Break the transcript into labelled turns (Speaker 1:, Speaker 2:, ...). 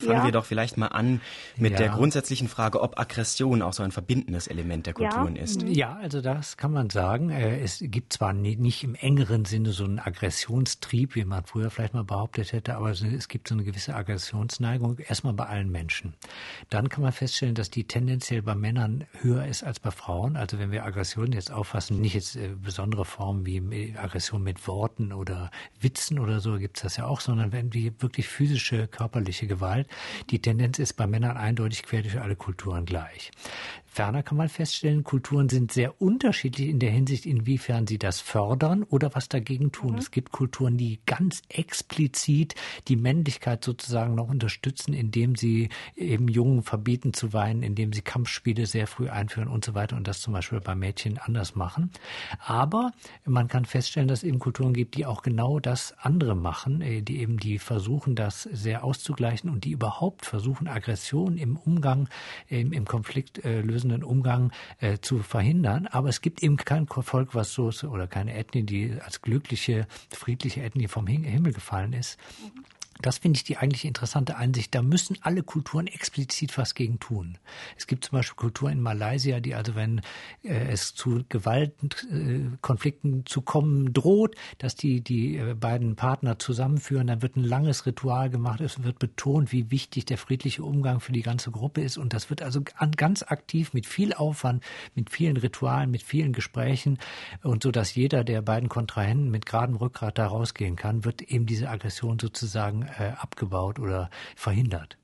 Speaker 1: fangen wir doch vielleicht mal an mit der grundsätzlichen Frage, ob Aggression auch so ein verbindendes Element der Kulturen ist.
Speaker 2: Ja, also das kann man sagen. Es gibt zwar nicht im engeren Sinne so einen Aggressionstrieb, wie man früher vielleicht mal behauptet hätte, aber es gibt so eine gewisse Aggressionsneigung, erstmal bei allen Menschen. Dann kann man feststellen, dass die tendenziell bei Männern höher ist als bei Frauen. Also wenn wir Aggression jetzt auffassen, nicht jetzt besondere Formen wie Aggression mit Worten oder Witzen oder so, gibt es das ja auch, sondern wenn die wirklich physische, körperliche Gewalt, die Tendenz ist bei Männern eindeutig quer durch alle Kulturen gleich. Ferner kann man feststellen, Kulturen sind sehr unterschiedlich in der Hinsicht, inwiefern sie das fördern oder was dagegen tun. Es gibt Kulturen, die ganz explizit die Männlichkeit sozusagen noch unterstützen, indem sie eben Jungen verbieten zu weinen, indem sie Kampfspiele sehr früh einführen und so weiter und das zum Beispiel bei Mädchen anders machen. Aber man kann feststellen, dass es eben Kulturen gibt, die auch genau das andere machen, die versuchen, das sehr auszugleichen und die überhaupt versuchen, Aggression im Umgang, im Konflikt lösenden Umgang zu verhindern. Aber es gibt eben kein Volk, was so ist, oder keine Ethnie, die als glückliche, friedliche Ethnie vom Himmel gefallen ist. Das finde ich die eigentlich interessante Einsicht. Da müssen alle Kulturen explizit was gegen tun. Es gibt zum Beispiel Kulturen in Malaysia, die also, wenn es zu Gewaltkonflikten zu kommen droht, dass die beiden Partner zusammenführen, dann wird ein langes Ritual gemacht. Es wird betont, wie wichtig der friedliche Umgang für die ganze Gruppe ist. Und das wird also ganz aktiv mit viel Aufwand, mit vielen Ritualen, mit vielen Gesprächen und so, dass jeder der beiden Kontrahenten mit geradem Rückgrat da rausgehen kann, wird eben diese Aggression sozusagen abgebaut oder verhindert.